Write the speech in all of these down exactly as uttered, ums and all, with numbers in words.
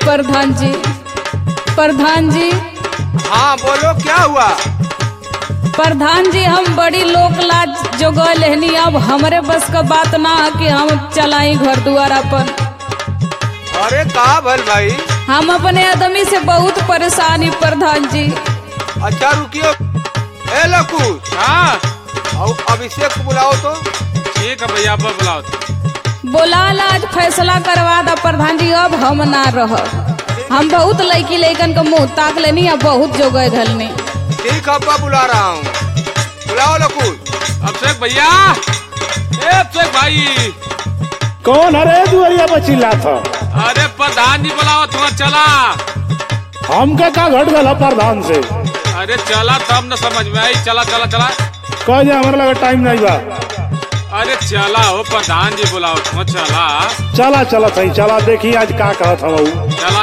प्रधान जी। प्रधान जी। हाँ बोलो, क्या हुआ? प्रधान जी, हम बड़ी लोक लाज जोगल लेहनी, अब हमरे बस का बात ना है कि हम चलाई घर द्वार अपन। अरे का भल भाई? हम अपने आदमी से बहुत परेशानी प्रधान जी। अच्छा रुकियो। ए लकू। हाँ और अभिषेक को बुलाओ तो। ठीक है भैया, अब बुलाओ तो। बोलाल आज फैसला करवा दा प्रधान जी, अब हम ना रह। हम बहुत लड़की लड़कन का मुंह ताक लेनी, अब बहुत जोगे धलनी। ठीक है, अब्बा बुला रहा हूँ। बुलाओ लकू। अभिषेक भैया, ए अभिषेक भाई। कौन अरे दुआरिया पर चिल्ला था? अरे प्रधान जी बुलाओ, तुम्हें चला। हमके का घट गल प्रधान से? अरे चला तब न समझ में आई। चला चला चला। कह जा हमारे लगे टाइम नहीं बा। अरे चला हो, प्रधान जी बुलाओ, तुम्हें चला। चला चला सही, चला देखी आज का कहत हूँ। चला।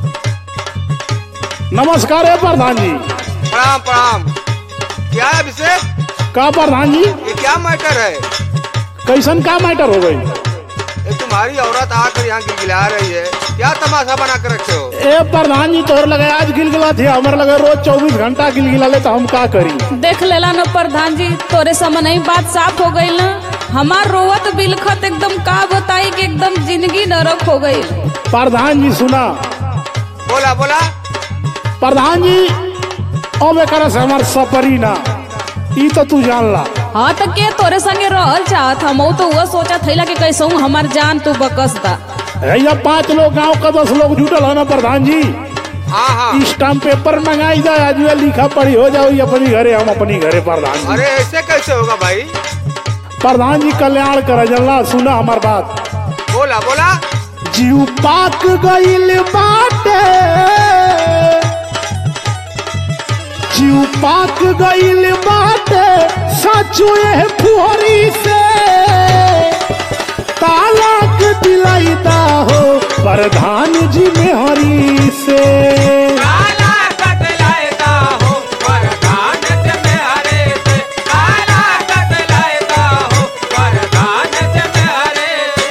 नमस्कार है प्रधान जी। प्रणाम प्रणाम। क्या है अभिषेक? का प्रधान जी? ये क्या मैटर है? कैसन का मैटर हो गई? ये तुम्हारी औरत आकर यहाँ गिलगिला रही है, क्या तमाशा बना कर रखे हो? ए प्रधान जी, तोहर लगे आज गिलगिला थी, हमारे लगे रोज चौबीस घंटा गिलगिला ले, तो हम का करी? देख लेला न प्रधान जी, तोरे समय नहीं बात साफ हो गई न। हमार रोवत बिलखत एकदम का बताई कि एकदम जिंदगी नरक हो गई। प्रधान जी सुना। बोला बोला। प्रधान जी, अब एक से हमार सपरी ना, ई तो तू जान ला। हाँ तो के तोरे संगे रहल चाहत, हम तो वो सोचा थैला कि कैसे हमार जान तू बकस दा। या पांच लोग गांव का दस लोग जुटल है ना प्रधान जी। हाँ हाँ। स्टाम्प पेपर मंगाई जाए, आज वे लिखा पढ़ी हो जाओ अपनी घरे, हम अपनी घरे। प्रधान जी, अरे ऐसे कैसे होगा भाई? प्रधान जी कल्याण कर जल्ला, सुना हमार बात। बोला बोला। जीव पाक गइल बाटे, जीव पाक गइल बाटे, सचो ये फुहरी से तालाक दिलाई दा हो प्रधान जी में हरी से। तालाक दिलाई दा हो प्रधान जी में हरी से। तालाक दिलाई दा हो प्रधान जी में हरी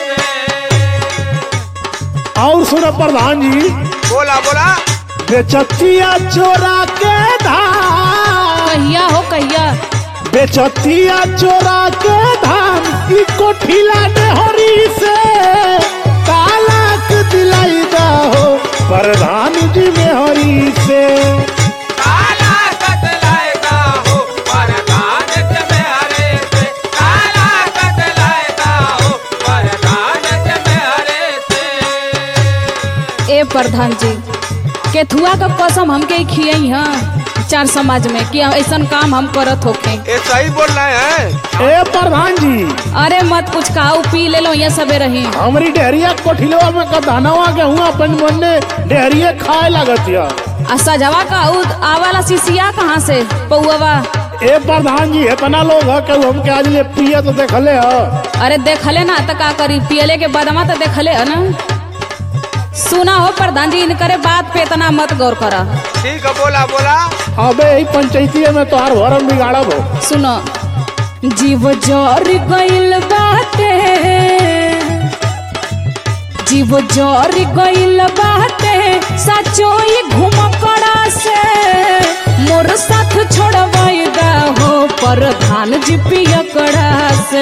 से। और सुनो प्रधान जी। बोला बोला। बेचतिया चोरा के धान, कहिया हो कहिया। बेचतिया चोरा के धान, ई कोठिला नेहरी से तालाक दिलाई दा हो प्रधान जी में हरी से। तालाक दिलाई दा हो प्रधान जी में हरी से। तालाक दिलाई दा हो प्रधान जी में हरी से। ए प्रधान जी, केथुआ का कसम हमके खियई हाँ चार समाज में कि ऐसा काम हम करत होके। ये सही बोल रहे हैं। ए प्रधान जी, अरे मत कुछ खाओ पी ले लो, ये सबे रही। हमारी डेहरिया कोठिलवा में का दानवा के हुआ अपन मन ने डेहरिया खाए लागत या। आ सजवा का आवाला सिसिया कहाँ से पौवा? ए प्रधान जी, इतना लोग है कि हमके आज ले पिए तो देखले है। अरे देखले ना तो का करी, पियले के बदमा तो देखले है ना। सुना हो प्रधान जी, इनकरे बात पे इतना मत गौर करा। ठीक है, बोला बोला। अबे यही पंचायती में तोहार भरम बिगाड़ब हो। सुनो, जीव जोर गइल बाटे, जीव जोर गइल बाटे, सचो ये घुमकड़ा से मोर साथ छोड़वाई दा हो प्रधान जी पियकड़ा से।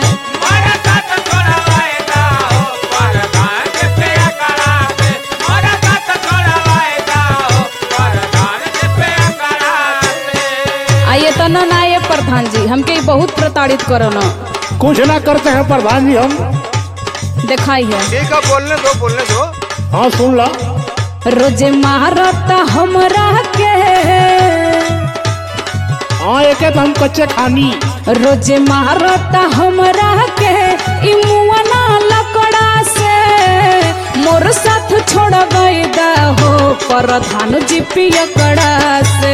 आइए तो ना ना ये प्रधान जी, हमके बहुत प्रताड़ित करो ना। कुछ ना करते हैं प्रधान जी हम। दिखाई है। ठीक है, बोलने दो बोलने दो। हाँ सुन ला। रोजे मारता हमरा के, हाँ एक तो हम कच्चे खानी। रोजे मारता हमरा के, ई मुआना लकड़ा से मोर साथ छोड़ गई दा हो प्रधान जी पियकड़ा से।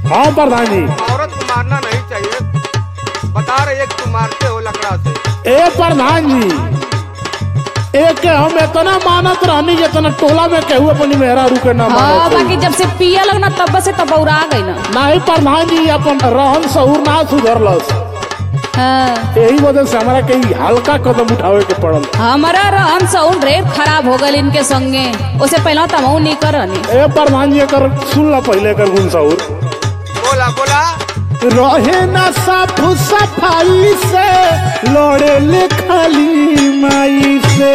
हाँ प्रधान जी। औरत को मारना नहीं चाहिए, बता रहे एक तुम मारते हो लकड़ा से। ए प्रधान जी, एक के हम इतना मानत रहनी जितना टोला में केहू अपनी मेहरा रुके ना हाँ माने बाकी जब से पिया लगना तब से तब उड़ा गई ना। नहीं प्रधान जी, अपन रहन सहूर ना सुधरलस, हाँ यही वजह से हमारा कहीं हल्का कदम उठावे के पड़ल। हमारा रहन सहन रेत खराब हो गई इनके संगे, उसे पहला तमऊ नहीं करनी। ए प्रधान जी कर सुन ला पहले कर गुण सहूर। बोला बोला। रहे ना साफ सफाई से, लड़े ले खाली माई से।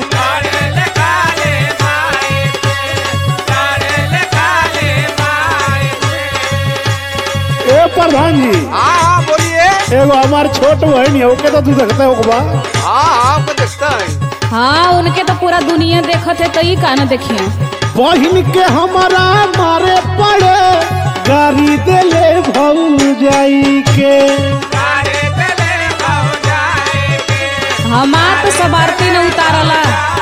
ए प्रधान जी। हाँ हाँ बोलिए। एगो हमार छोट बहन है, ओके तो तू देखता हो बा। हाँ हाँ आपको देखता है। हाँ उनके तो पूरा दुनिया देखत है, कई का न देखिए। बहन के हमारा मारे पड़े, गाड़ी देले भौजाई के। हमार तो सब आरती न उतारला।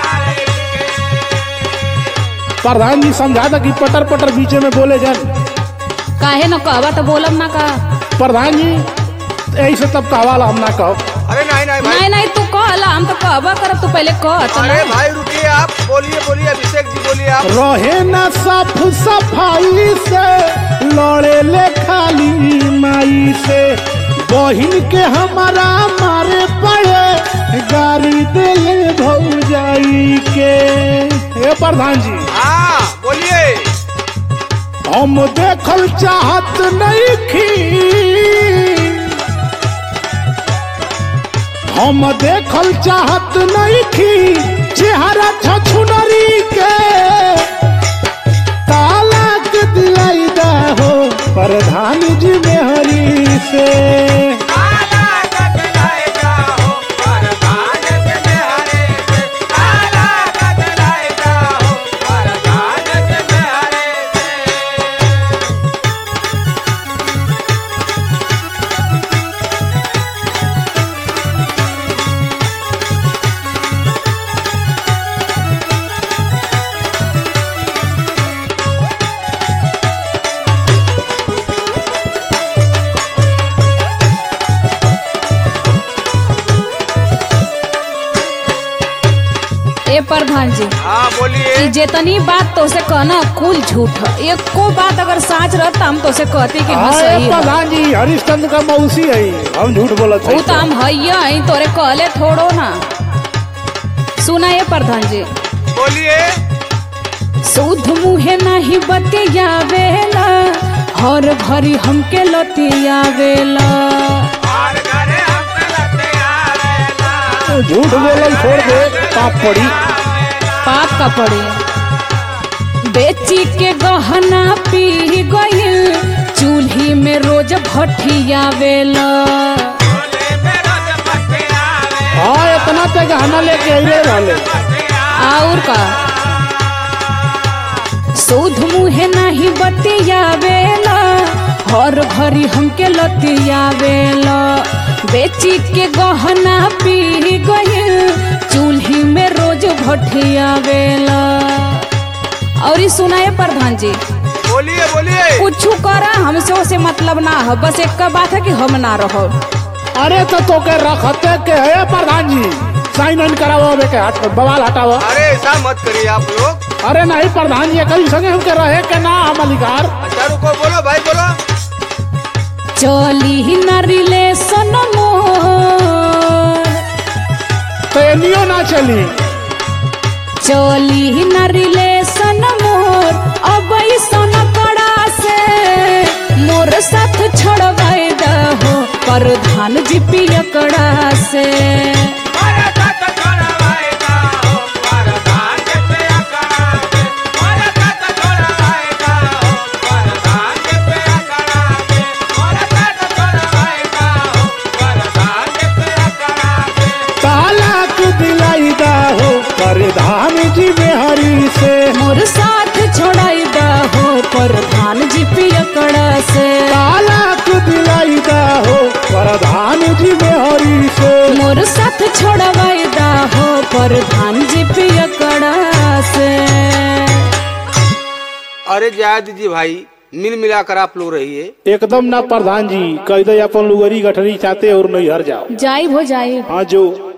प्रधान जी समझा था कि पटर पटर बीचे में बोले जान। काहे न कहवा तो बोलब ना का। प्रधान जी ऐसे तब कहवाला हम ना कहो। अरे नहीं नहीं भाई। नहीं नहीं तू कहला, हम तो कहवा करब, तू पहले कह तो अरे ना। भाई रुकिए आप, बोलिए बोलिए अभिषेक जी बोलिए आप। रहे ना साफ सफाई से, लड़े ले खाली माई से। बहिन के हमारा मारे पड़े, गाड़ी देले भौजाई के। ए प्रधान जी। हाँ बोलिए। हम देखल चाहत नहीं खी, हम देखल चाहत नहीं खी चेहरा छछुनरी के। तालाक दिलाई दा हो प्रधान जी मेहरी से। ए प्रधान जी, हाँ बोलिए। कि जितनी बात तो से कहना कुल झूठ है, एक को बात अगर साच रहता हम तो से कहती कि हाँ हाँ सही है। प्रधान जी हरिश्चंद्र का मौसी है, हम झूठ बोलत वो तो हम हैया है, तोरे कहले थोड़ो ना। सुना ये प्रधान जी। बोलिए। सुध मुहे नहीं बतियावेला, हर घड़ी हमके लतियावेला। झूठ बोलल छोड़ दे, पाप पड़ी। पाप का पड़ी। बेची के गहना पी गइल, चूल्ही में रोज भटियावेला। हाँ इतना तक गहना लेके अइले रहले। और का सुध मुहे नहीं बतियावेला, हर घड़ी हमके लतियावेला। बेची के गहना पी गइल, चूल्ही में रोज भटियावेला। और सुनाए प्रधान जी। बोलिए बोलिए। कुछ करा हमसे उसे मतलब ना हो, बस एक का बात है कि हम ना रहो। अरे तो तो के रखते के है प्रधान जी, साइन इन कराओ बे के हट बवाल हटाओ। अरे ऐसा मत करिए आप लोग। अरे नहीं प्रधान जी कल संगे हमके रहे के ना हम अधिकार। अच्छा रुको, बोलो भाई बोलो। चली न रिलेशन मोर, तो एनियो ना चली। चली न रिलेशन मोर, अब ऐसन कड़ा से मोर साथ छोड़वाए दहो प्रधान जी पियकड़ा से। प्रधान जी मेहरी से मोर साथ छोड़ाई दा हो प्रधान जी पियकड़ा से। तालाक दिलाई दा हो प्रधान जी मेहरी से। मोर साथ छोड़वाई दा हो प्रधान जी पियकड़ा से। अरे जाए दीजिए भाई, मिल मिलाकर आप लोग रहिए। एकदम ना प्रधान जी, कह दे अपन लुगरी गठरी चाहते और नहीं हर जाओ। जाइब हो जाइब। हाँ जो